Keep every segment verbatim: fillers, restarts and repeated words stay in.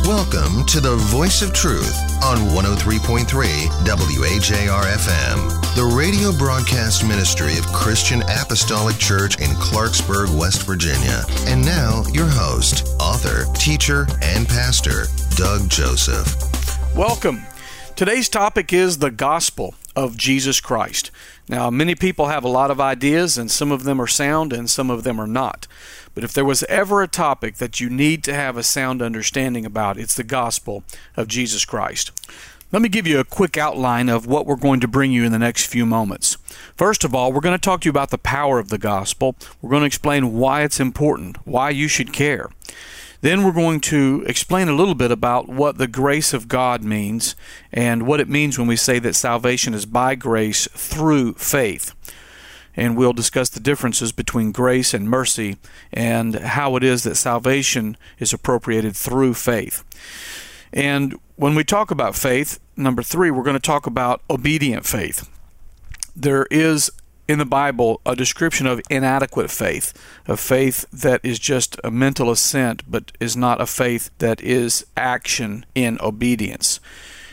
Welcome to the Voice of Truth on one oh three point three W A J R F M, the radio broadcast ministry of Christian Apostolic Church in Clarksburg, West Virginia. And now, your host, author, teacher, and pastor, Doug Joseph. Welcome. Today's topic is the gospel of Jesus Christ. Now, many people have a lot of ideas, and some of them are sound and some of them are not. But if there was ever a topic that you need to have a sound understanding about, it's the gospel of Jesus Christ. Let me give you a quick outline of what we're going to bring you in the next few moments. First of all, we're going to talk to you about the power of the gospel. We're going to explain why it's important, why you should care. Then we're going to explain a little bit about what the grace of God means and what it means when we say that salvation is by grace through faith. And we'll discuss the differences between grace and mercy and how it is that salvation is appropriated through faith. And when we talk about faith, number three, we're going to talk about obedient faith. There is in the Bible a description of inadequate faith, a faith that is just a mental assent, but is not a faith that is action in obedience.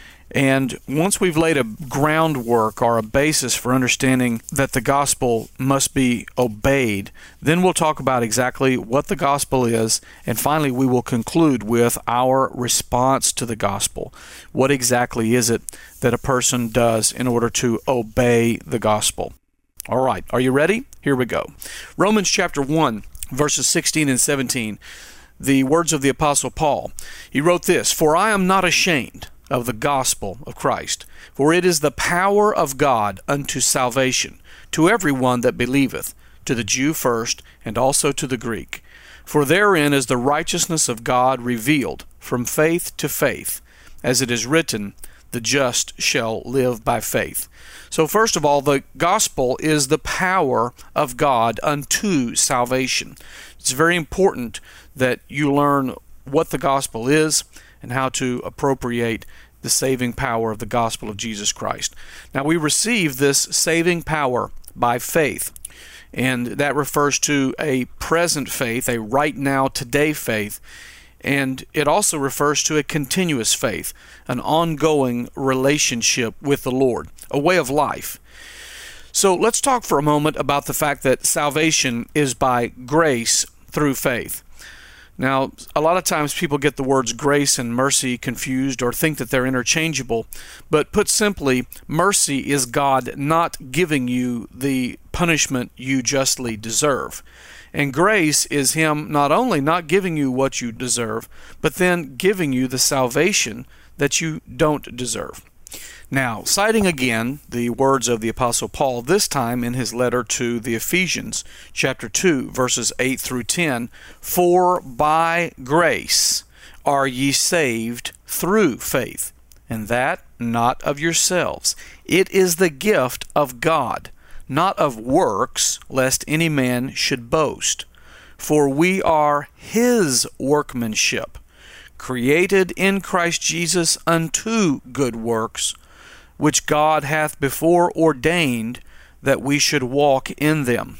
And once we've laid a groundwork or a basis for understanding that the gospel must be obeyed, then we'll talk about exactly what the gospel is, and finally we will conclude with our response to the gospel. What exactly is it that a person does in order to obey the gospel? All right, are you ready? Here we go. Romans chapter one, verses sixteen and seventeen, the words of the Apostle Paul. He wrote this, "For I am not ashamed of the gospel of Christ, for it is the power of God unto salvation, to every one that believeth, to the Jew first, and also to the Greek. For therein is the righteousness of God revealed, from faith to faith, as it is written, the just shall live by faith." So first of all, the gospel is the power of God unto salvation. It's very important that you learn what the gospel is and how to appropriate the saving power of the gospel of Jesus Christ. Now, we receive this saving power by faith, and that refers to a present faith, a right now, today faith, and it also refers to a continuous faith, an ongoing relationship with the Lord, a way of life. So let's talk for a moment about the fact that salvation is by grace through faith. Now, a lot of times people get the words grace and mercy confused or think that they're interchangeable. But put simply, mercy is God not giving you the punishment you justly deserve. And grace is Him not only not giving you what you deserve, but then giving you the salvation that you don't deserve. Now, citing again the words of the Apostle Paul, this time in his letter to the Ephesians, chapter two, verses eight through ten, "For by grace are ye saved through faith, and that not of yourselves. It is the gift of God, not of works, lest any man should boast. For we are His workmanship, created in Christ Jesus unto good works, which God hath before ordained that we should walk in them."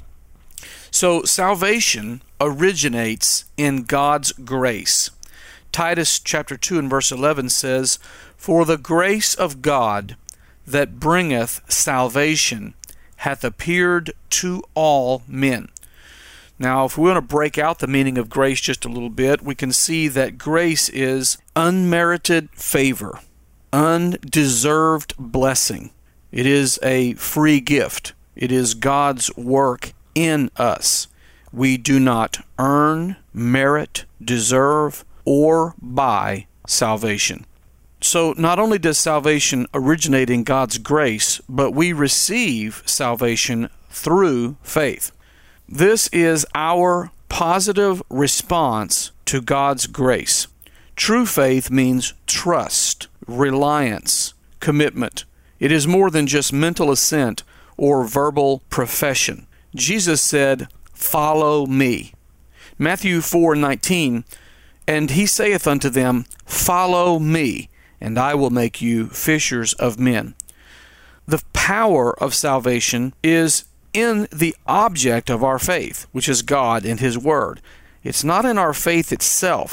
So salvation originates in God's grace. Titus chapter two and verse eleven says, "For the grace of God that bringeth salvation hath appeared to all men." Now, if we want to break out the meaning of grace just a little bit, we can see that grace is unmerited favor, undeserved blessing. It is a free gift. It is God's work in us. We do not earn, merit, deserve, or buy salvation. So not only does salvation originate in God's grace, but we receive salvation through faith. This is our positive response to God's grace. True faith means trust, reliance, commitment. It is more than just mental assent or verbal profession. Jesus said, "Follow me." Matthew four nineteen, "And he saith unto them, Follow me, and I will make you fishers of men." The power of salvation is in the object of our faith, which is God and His Word. It's not in our faith itself,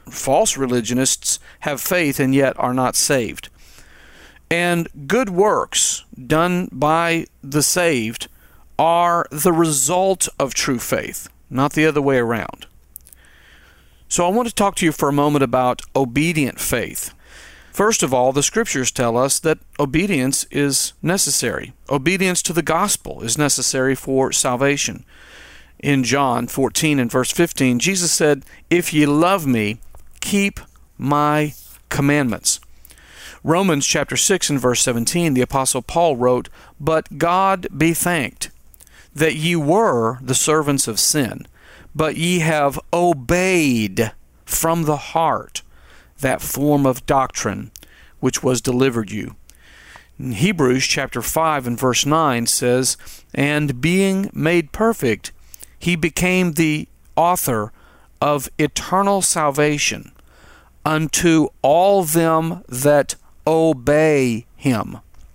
false religionists have faith and yet are not saved. And good works done by the saved are the result of true faith, not the other way around. So I want to talk to you for a moment about obedient faith. First of all, the Scriptures tell us that obedience is necessary. Obedience to the gospel is necessary for salvation. In John fourteen and verse fifteen, Jesus said, "If ye love me, keep my commandments." Romans chapter six and verse seventeen, the Apostle Paul wrote, "But God be thanked, that ye were the servants of sin, but ye have obeyed from the heart that form of doctrine which was delivered you." In Hebrews chapter five and verse nine says, "And being made perfect, he became the author of eternal salvation unto all them that obey him."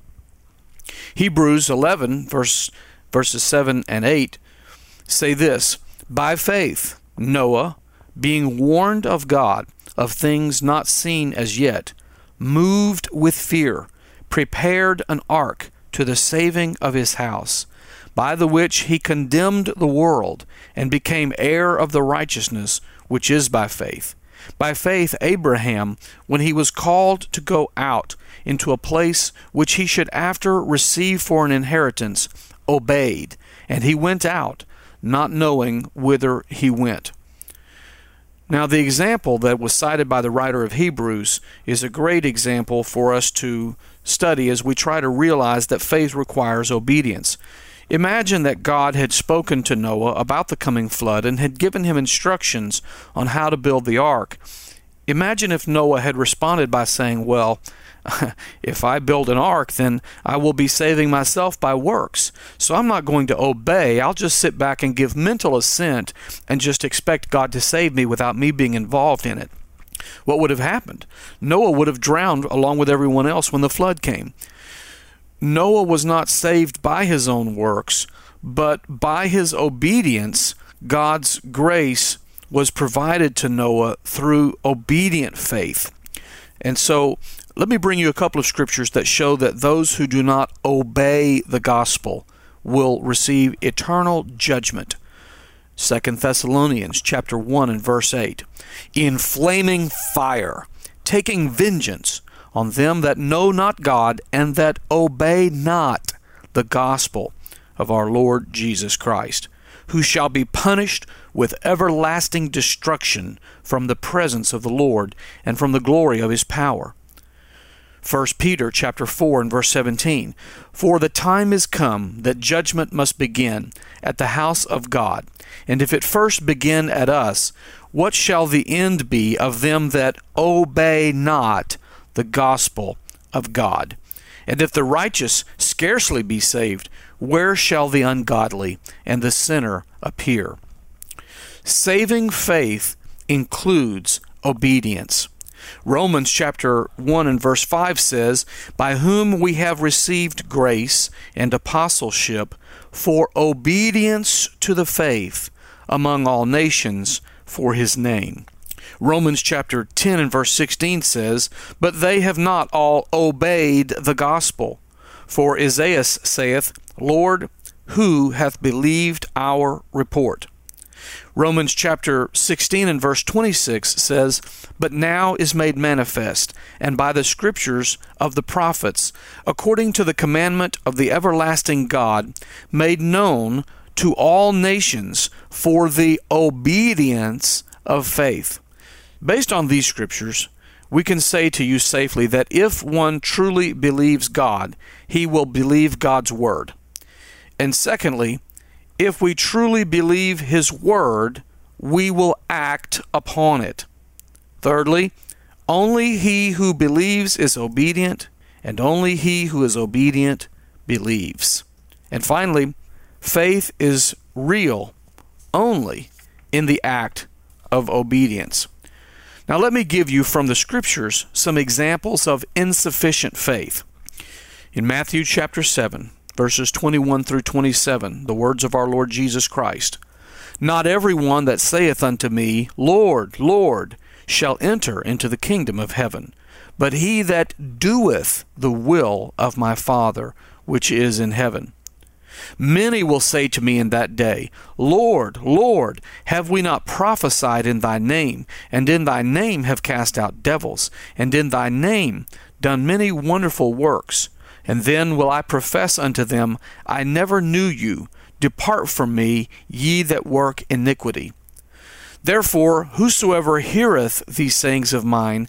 Hebrews eleven verse, verses seven and eight say this, "By faith Noah, being warned of God of things not seen as yet, moved with fear, prepared an ark to the saving of his house, by the which he condemned the world, and became heir of the righteousness which is by faith. By faith Abraham, when he was called to go out into a place which he should after receive for an inheritance, obeyed, and he went out, not knowing whither he went." Now, the example that was cited by the writer of Hebrews is a great example for us to study as we try to realize that faith requires obedience. Imagine that God had spoken to Noah about the coming flood and had given him instructions on how to build the ark. Imagine if Noah had responded by saying, "Well, if I build an ark, then I will be saving myself by works. So I'm not going to obey. I'll just sit back and give mental assent and just expect God to save me without me being involved in it." What would have happened? Noah would have drowned along with everyone else when the flood came. Noah was not saved by his own works, but by his obedience, God's grace was provided to Noah through obedient faith. And so, let me bring you a couple of scriptures that show that those who do not obey the gospel will receive eternal judgment. Second Thessalonians chapter one and verse eight. "In flaming fire, taking vengeance on them that know not God and that obey not the gospel of our Lord Jesus Christ, who shall be punished with everlasting destruction from the presence of the Lord and from the glory of his power." First Peter chapter four and verse seventeen, "For the time is come that judgment must begin at the house of God. And if it first begin at us, what shall the end be of them that obey not the gospel of God? And if the righteous scarcely be saved, where shall the ungodly and the sinner appear?" Saving faith includes obedience. Romans chapter one and verse five says, "By whom we have received grace and apostleship for obedience to the faith among all nations for his name." Romans chapter ten and verse sixteen says, "But they have not all obeyed the gospel. For Isaiah saith, Lord, who hath believed our report?" Romans chapter sixteen and verse twenty-six says, "But now is made manifest, and by the scriptures of the prophets, according to the commandment of the everlasting God, made known to all nations for the obedience of faith." Based on these scriptures, we can say to you safely that if one truly believes God, he will believe God's word. And secondly, if we truly believe his word, we will act upon it. Thirdly, only he who believes is obedient, and only he who is obedient believes. And finally, faith is real only in the act of obedience. Now let me give you from the scriptures some examples of insufficient faith. In Matthew chapter seven, verses twenty-one through twenty-seven, the words of our Lord Jesus Christ, "Not every one that saith unto me, Lord, Lord, shall enter into the kingdom of heaven, but he that doeth the will of my Father which is in heaven. Many will say to me in that day, Lord, Lord, have we not prophesied in thy name, and in thy name have cast out devils, and in thy name done many wonderful works? And then will I profess unto them, I never knew you. Depart from me, ye that work iniquity. Therefore, whosoever heareth these sayings of mine,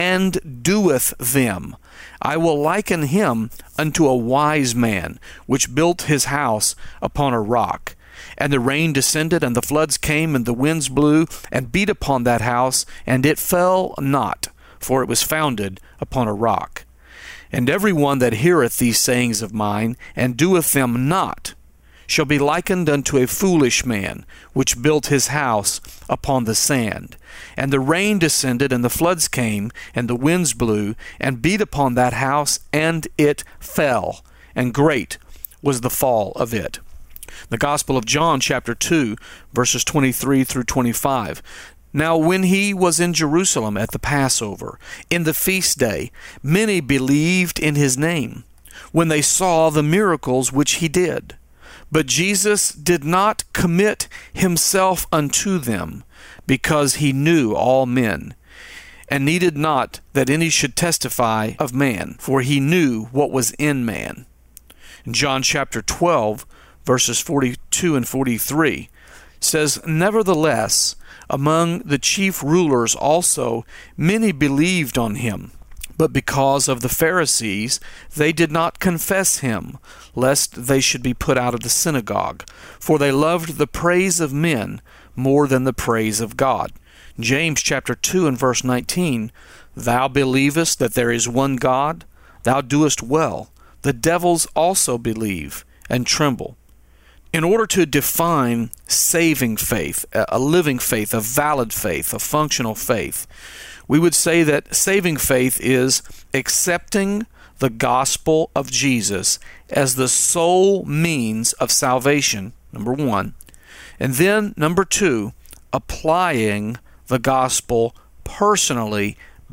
and doeth them, I will liken him unto a wise man, which built his house upon a rock. And the rain descended, and the floods came, and the winds blew, and beat upon that house, and it fell not, for it was founded upon a rock. And every one that heareth these sayings of mine, and doeth them not, shall be likened unto a foolish man, which built his house upon the sand. And the rain descended, and the floods came, and the winds blew, and beat upon that house, and it fell, and great was the fall of it. The Gospel of John, chapter two, verses twenty-three through twenty-five. Now when he was in Jerusalem at the Passover, in the feast day, many believed in his name, when they saw the miracles which he did. But Jesus did not commit himself unto them, because he knew all men, and needed not that any should testify of man, for he knew what was in man. In John chapter twelve, verses forty-two and forty-three, says, Nevertheless, among the chief rulers also many believed on him. But because of the Pharisees, they did not confess him, lest they should be put out of the synagogue. For they loved the praise of men more than the praise of God. James chapter two and verse nineteen, Thou believest that there is one God? Thou doest well. The devils also believe and tremble. In order to define saving faith, a living faith, a valid faith, a functional faith, we would say that saving faith is accepting the gospel of Jesus as the sole means of salvation, number one. And then, number two, applying the gospel personally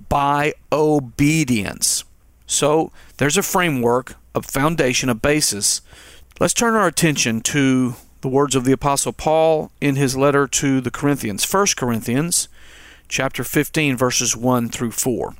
by obedience. So there's a framework, a foundation, a basis. Let's turn our attention to the words of the Apostle Paul in his letter to the Corinthians. First Corinthians chapter fifteen, verses one through four.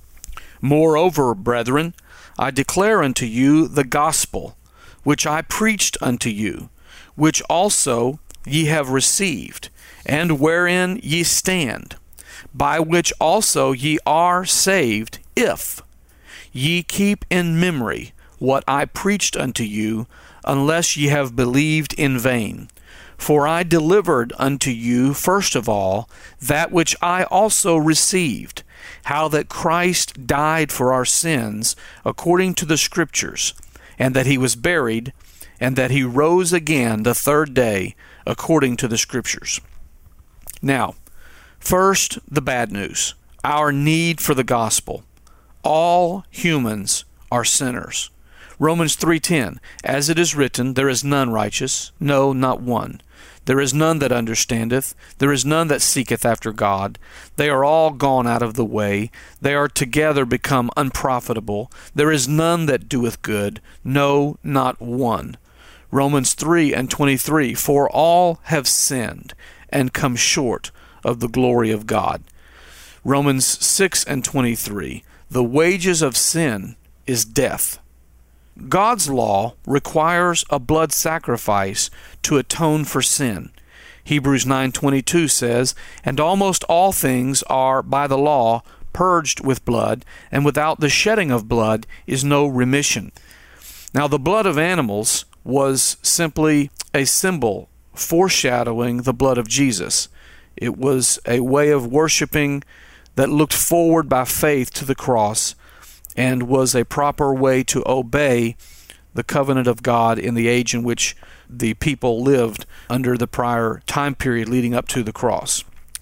Moreover, brethren, I declare unto you the gospel, which I preached unto you, which also ye have received, and wherein ye stand, by which also ye are saved, if ye keep in memory what I preached unto you, unless ye have believed in vain. For I delivered unto you first of all that which I also received, how that Christ died for our sins according to the Scriptures, and that he was buried, and that he rose again the third day according to the Scriptures. Now, first, the bad news, our need for the gospel. All humans are sinners. Romans three ten, As it is written, there is none righteous, no, not one. There is none that understandeth, there is none that seeketh after God. They are all gone out of the way, they are together become unprofitable. There is none that doeth good, no, not one. Romans three and twenty-three, For all have sinned, and come short of the glory of God. Romans six and twenty-three, The wages of sin is death. God's law requires a blood sacrifice to atone for sin. Hebrews nine twenty-two says, And almost all things are by the law purged with blood, and without the shedding of blood is no remission. Now the blood of animals was simply a symbol foreshadowing the blood of Jesus. It was a way of worshiping that looked forward by faith to the cross, and was a proper way to obey the covenant of God in the age in which the people lived under the prior time period leading up to the cross.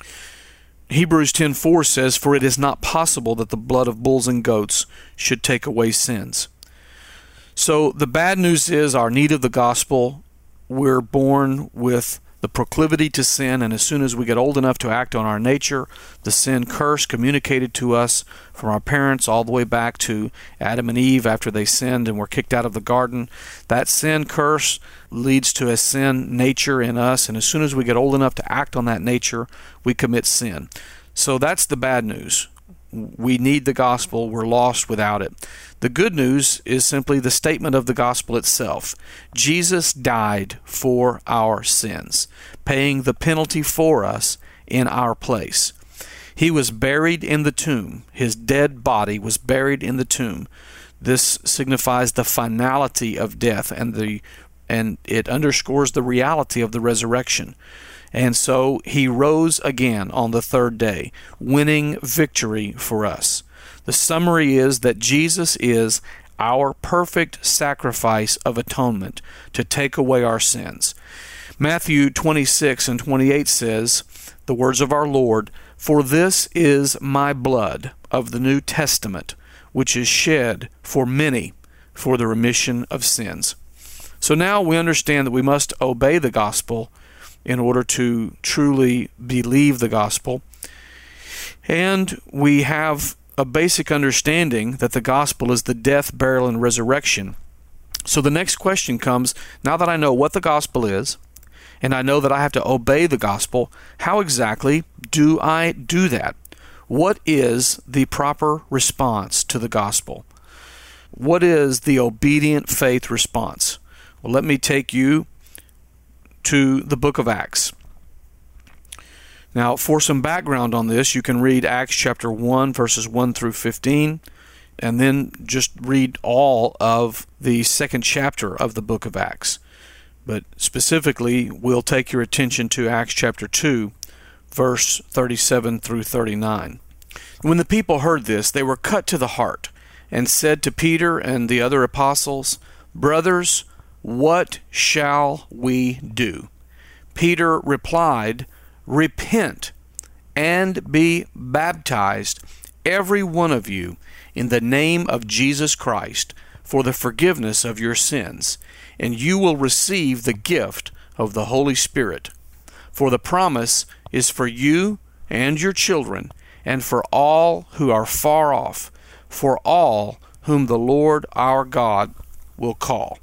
Hebrews ten four says, For it is not possible that the blood of bulls and goats should take away sins. So the bad news is our need of the gospel. We're born with the proclivity to sin, and as soon as we get old enough to act on our nature, the sin curse communicated to us from our parents all the way back to Adam and Eve after they sinned and were kicked out of the garden. That sin curse leads to a sin nature in us, and as soon as we get old enough to act on that nature, we commit sin. So that's the bad news. We need the gospel. We're lost without it. The good news is simply the statement of the gospel itself. Jesus died for our sins, paying the penalty for us in our place. He was buried in the tomb. His dead body was buried in the tomb. This signifies the finality of death, and the and it underscores the reality of the resurrection. And so he rose again on the third day, winning victory for us. The summary is that Jesus is our perfect sacrifice of atonement to take away our sins. Matthew twenty-six and twenty-eight says, the words of our Lord, "For this is my blood of the New Testament, which is shed for many for the remission of sins." So now we understand that we must obey the gospel in order to truly believe the gospel. And we have a basic understanding that the gospel is the death, burial, and resurrection. So the next question comes, now that I know what the gospel is, and I know that I have to obey the gospel, how exactly do I do that? What is the proper response to the gospel? What is the obedient faith response? Well, let me take you to the book of Acts. Now, for some background on this, you can read Acts chapter one, verses one through fifteen, and then just read all of the second chapter of the book of Acts. But specifically, we'll take your attention to Acts chapter two, verse thirty-seven through thirty-nine. When the people heard this, they were cut to the heart, and said to Peter and the other apostles, "Brothers, what shall we do?" Peter replied, "Repent and be baptized, every one of you, in the name of Jesus Christ, for the forgiveness of your sins, and you will receive the gift of the Holy Spirit. For the promise is for you and your children, and for all who are far off, for all whom the Lord our God will call."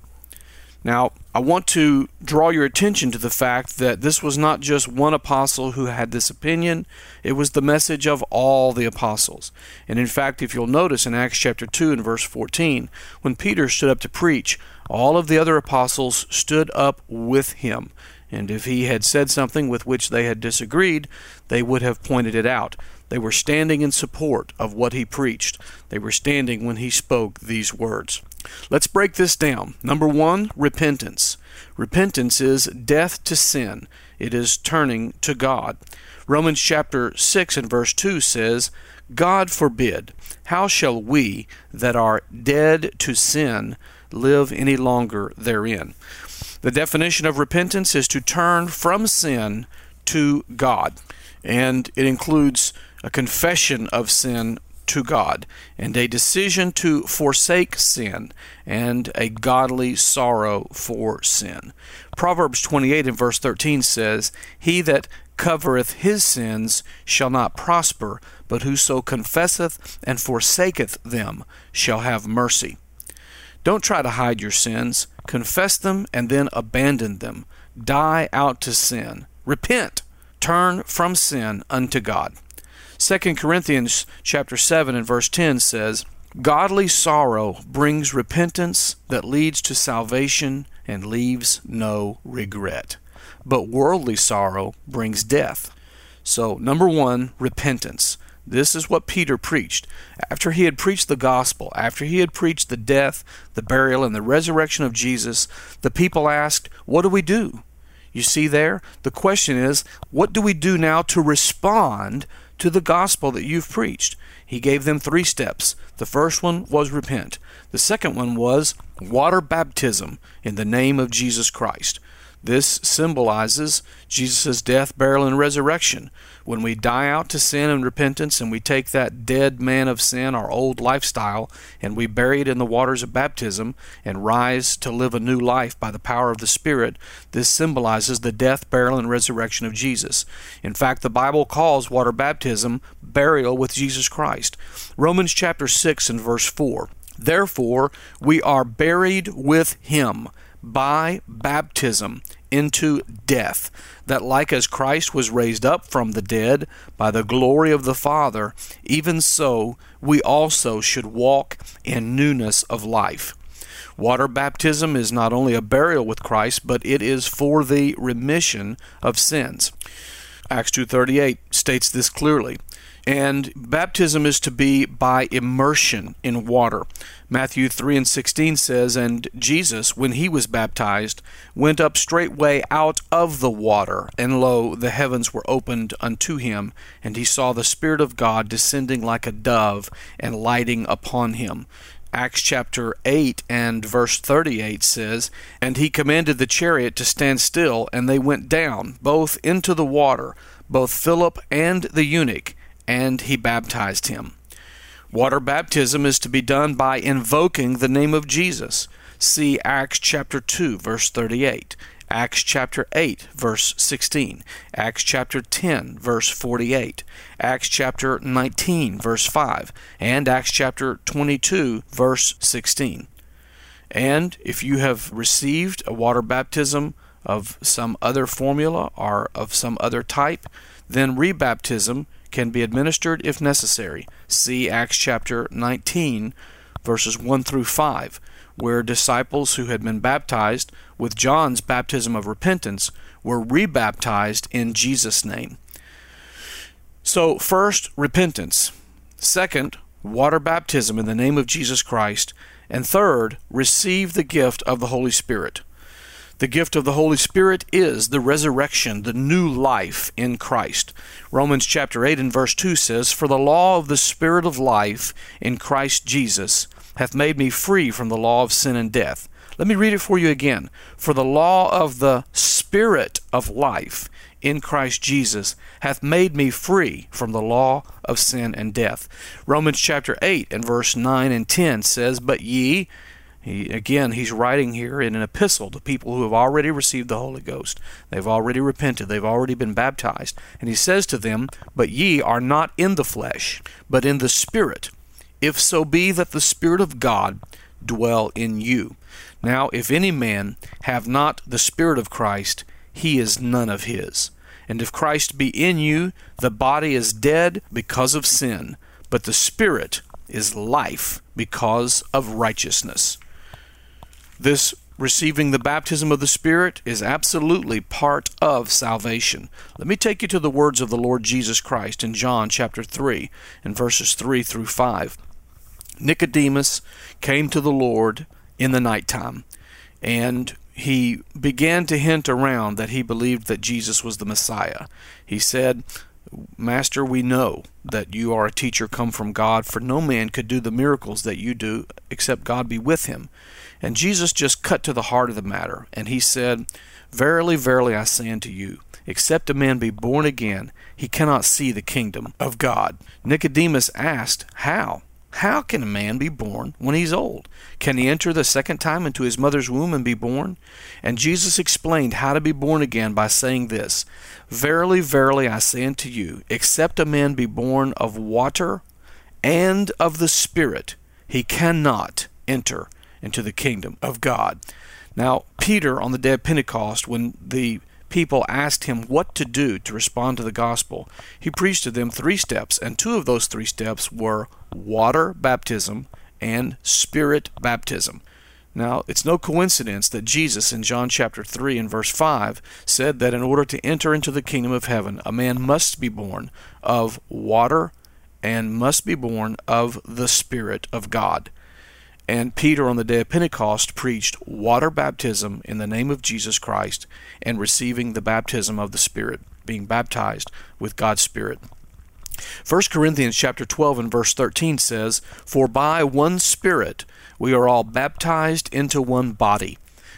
Now, I want to draw your attention to the fact that this was not just one apostle who had this opinion. It was the message of all the apostles. And in fact, if you'll notice in Acts chapter two and verse fourteen, when Peter stood up to preach, all of the other apostles stood up with him. And if he had said something with which they had disagreed, they would have pointed it out. They were standing in support of what he preached. They were standing when he spoke these words. Let's break this down. Number one, repentance. Repentance is death to sin. It is turning to God. Romans chapter six and verse two says, "God forbid, how shall we that are dead to sin live any longer therein?" The definition of repentance is to turn from sin to God, and it includes a confession of sin to God, and a decision to forsake sin, and a godly sorrow for sin. Proverbs twenty-eight and verse thirteen says, "He that covereth his sins shall not prosper, but whoso confesseth and forsaketh them shall have mercy." Don't try to hide your sins. Confess them and then abandon them. Die out to sin. Repent. Turn from sin unto God. Second Corinthians chapter seven and verse ten says, "Godly sorrow brings repentance that leads to salvation and leaves no regret. But worldly sorrow brings death." So, number one, repentance. This is what Peter preached. After he had preached the gospel, after he had preached the death, the burial, and the resurrection of Jesus, the people asked, "What do we do?" You see there? The question is, what do we do now to respond to the gospel that you've preached? He gave them three steps. The first one was repent. The second one was water baptism in the name of Jesus Christ. This symbolizes Jesus' death, burial, and resurrection. When we die out to sin and repentance and we take that dead man of sin, our old lifestyle, and we bury it in the waters of baptism and rise to live a new life by the power of the Spirit, this symbolizes the death, burial, and resurrection of Jesus. In fact, the Bible calls water baptism burial with Jesus Christ. Romans chapter six and verse four. Therefore, we are buried with him by baptism into death, that like as Christ was raised up from the dead by the glory of the Father, even so we also should walk in newness of life. Water baptism is not only a burial with Christ, but it is for the remission of sins. Acts two thirty-eight states this clearly. And baptism is to be by immersion in water. Matthew three and sixteen says, And Jesus, when he was baptized, went up straightway out of the water, and lo, the heavens were opened unto him, and he saw the Spirit of God descending like a dove and lighting upon him. Acts chapter eight and verse thirty-eight says, And he commanded the chariot to stand still, and they went down, both into the water, both Philip and the eunuch, and he baptized him. Water baptism is to be done by invoking the name of Jesus. See Acts chapter two, verse thirty-eight, Acts chapter eight, verse sixteen, Acts chapter ten, verse forty-eight, Acts chapter nineteen, verse five, and Acts chapter twenty-two, verse sixteen. And if you have received a water baptism of some other formula or of some other type, then rebaptism can be administered if necessary. See Acts chapter nineteen, verses one through five, where disciples who had been baptized with John's baptism of repentance were rebaptized in Jesus' name. So first, repentance. Second, water baptism in the name of Jesus Christ. And third, receive the gift of the Holy Spirit. The gift of the Holy Spirit is the resurrection, the new life in Christ. Romans chapter eight and verse two says, For the law of the Spirit of life in Christ Jesus hath made me free from the law of sin and death. Let me read it for you again. For the law of the Spirit of life in Christ Jesus hath made me free from the law of sin and death. Romans chapter eight and verse nine and ten says, But ye... He, again, he's writing here in an epistle to people who have already received the Holy Ghost. They've already repented. They've already been baptized. And he says to them, But ye are not in the flesh, but in the Spirit, if so be that the Spirit of God dwell in you. Now, if any man have not the Spirit of Christ, he is none of his. And if Christ be in you, the body is dead because of sin, but the Spirit is life because of righteousness. This receiving the baptism of the Spirit is absolutely part of salvation. Let me take you to the words of the Lord Jesus Christ in John chapter three and verses three through five. Nicodemus came to the Lord in the nighttime, and he began to hint around that he believed that Jesus was the Messiah. He said, Master, we know that you are a teacher come from God, for no man could do the miracles that you do except God be with him. And Jesus just cut to the heart of the matter, and he said, Verily, verily, I say unto you, except a man be born again, he cannot see the kingdom of God. Nicodemus asked, How? How can a man be born when he's old? Can he enter the second time into his mother's womb and be born? And Jesus explained how to be born again by saying this, Verily, verily, I say unto you, except a man be born of water and of the Spirit, he cannot enter into the kingdom of God. Now, Peter, on the day of Pentecost, when the people asked him what to do to respond to the gospel, he preached to them three steps, and two of those three steps were water baptism and Spirit baptism. Now, it's no coincidence that Jesus in John chapter three and verse five said that in order to enter into the kingdom of heaven, a man must be born of water and must be born of the Spirit of God. And Peter on the day of Pentecost preached water baptism in the name of Jesus Christ and receiving the baptism of the Spirit, being baptized with God's Spirit. First Corinthians chapter twelve and verse thirteen says, For by one Spirit we are all baptized into one body,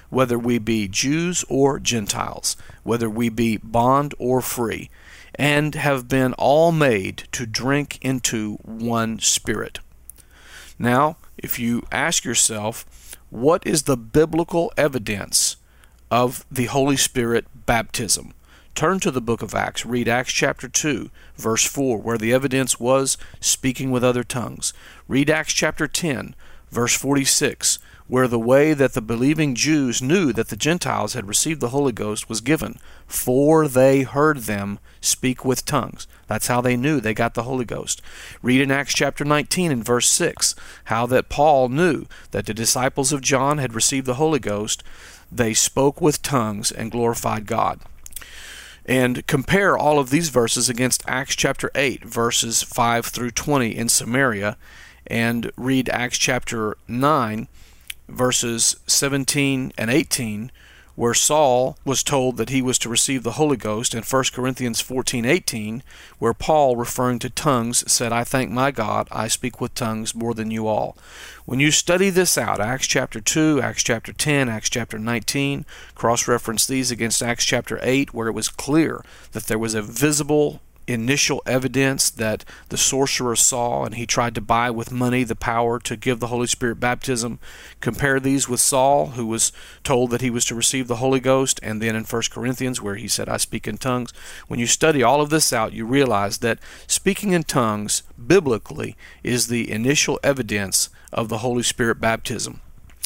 whether we be Jews or Gentiles, whether we be bond or free, and have been all made to drink into one Spirit. Now, if you ask yourself, what is the biblical evidence of the Holy Spirit baptism? Turn to the book of Acts. Read Acts chapter two, verse four, where the evidence was speaking with other tongues. Read Acts chapter ten, verse forty-six, where the way that the believing Jews knew that the Gentiles had received the Holy Ghost was given, for they heard them speak with tongues. That's how they knew they got the Holy Ghost. Read in Acts chapter nineteen and verse six, how that Paul knew that the disciples of John had received the Holy Ghost. They spoke with tongues and glorified God. And compare all of these verses against Acts chapter eight, verses five through twenty in Samaria, and read Acts chapter nine, verses seventeen and eighteen, where Saul was told that he was to receive the Holy Ghost, and First Corinthians fourteen eighteen, where Paul, referring to tongues, said, I thank my God, I speak with tongues more than you all. When you study this out, Acts chapter two, Acts chapter ten, Acts chapter nineteen, cross-reference these against Acts chapter eight, where it was clear that there was a visible initial evidence that the sorcerer saw, and he tried to buy with money the power to give the Holy Spirit baptism. Compare these with Saul, who was told that he was to receive the Holy Ghost, and then in First Corinthians, where he said, I speak in tongues. When you study all of this out, you realize that speaking in tongues, biblically, is the initial evidence of the Holy Spirit baptism.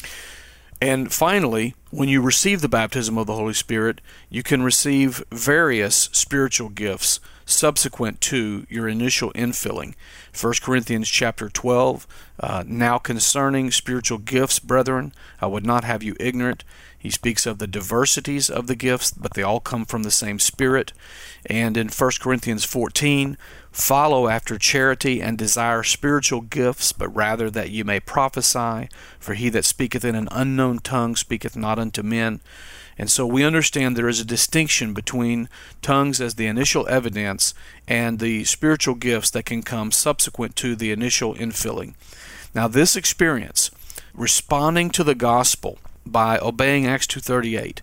And finally, when you receive the baptism of the Holy Spirit, you can receive various spiritual gifts subsequent to your initial infilling. First Corinthians chapter twelve, uh, now concerning spiritual gifts, brethren, I would not have you ignorant. He speaks of the diversities of the gifts, but they all come from the same Spirit. And in First Corinthians fourteen, follow after charity and desire spiritual gifts, but rather that you may prophesy. For he that speaketh in an unknown tongue speaketh not unto men. And so we understand there is a distinction between tongues as the initial evidence and the spiritual gifts that can come subsequent to the initial infilling. Now this experience, responding to the gospel by obeying Acts two thirty-eight,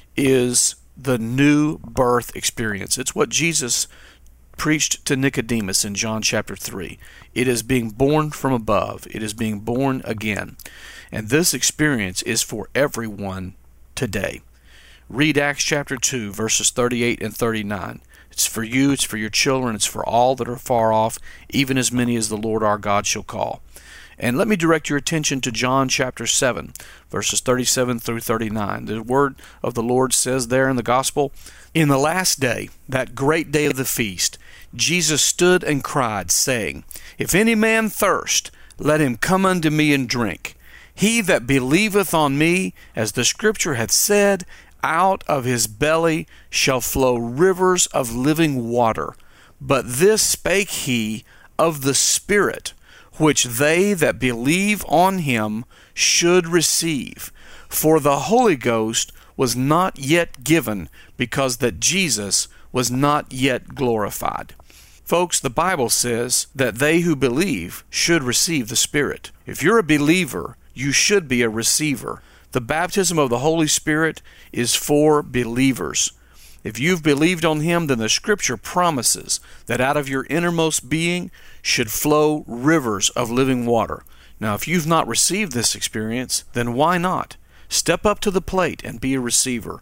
is the new birth experience. It's what Jesus preached to Nicodemus in John chapter three. It is being born from above. It is being born again. And this experience is for everyone today. Read Acts chapter two, verses thirty-eight and thirty-nine. It's for you, it's for your children, it's for all that are far off, even as many as the Lord our God shall call. And let me direct your attention to John chapter seven, verses thirty-seven through thirty-nine. The word of the Lord says there in the gospel, in the last day, that great day of the feast, Jesus stood and cried, saying, If any man thirst, let him come unto me and drink. He that believeth on me, as the Scripture hath said, out of his belly shall flow rivers of living water. But this spake he of the Spirit, which they that believe on him should receive. For the Holy Ghost was not yet given, because that Jesus was not yet glorified. Folks, the Bible says that they who believe should receive the Spirit. If you're a believer, you should be a receiver. The baptism of the Holy Spirit is for believers. If you've believed on Him, then the Scripture promises that out of your innermost being should flow rivers of living water. Now, if you've not received this experience, then why not? Step up to the plate and be a receiver.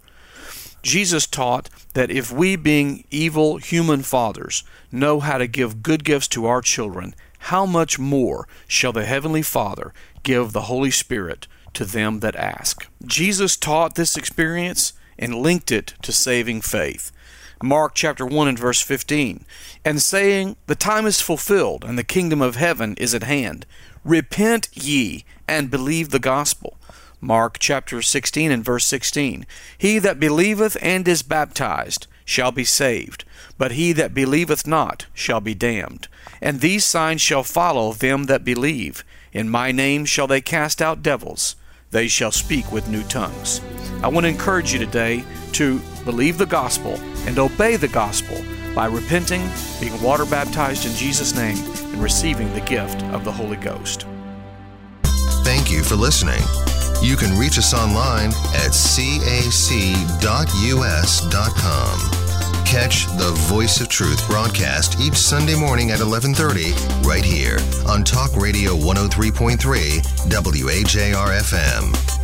Jesus taught that if we, being evil human fathers, know how to give good gifts to our children, how much more shall the Heavenly Father give the Holy Spirit to them that ask? Jesus taught this experience and linked it to saving faith. Mark chapter one and verse fifteen, and saying, The time is fulfilled, and the kingdom of heaven is at hand. Repent ye, and believe the gospel. Mark chapter sixteen and verse sixteen, He that believeth and is baptized shall be saved, but he that believeth not shall be damned. And these signs shall follow them that believe. In my name shall they cast out devils. They shall speak with new tongues. I want to encourage you today to believe the gospel and obey the gospel by repenting, being water baptized in Jesus' name, and receiving the gift of the Holy Ghost. Thank you for listening. You can reach us online at c a c dot u s dot com. Catch the Voice of Truth broadcast each Sunday morning at eleven thirty right here on Talk Radio one oh three point three W A J R F M.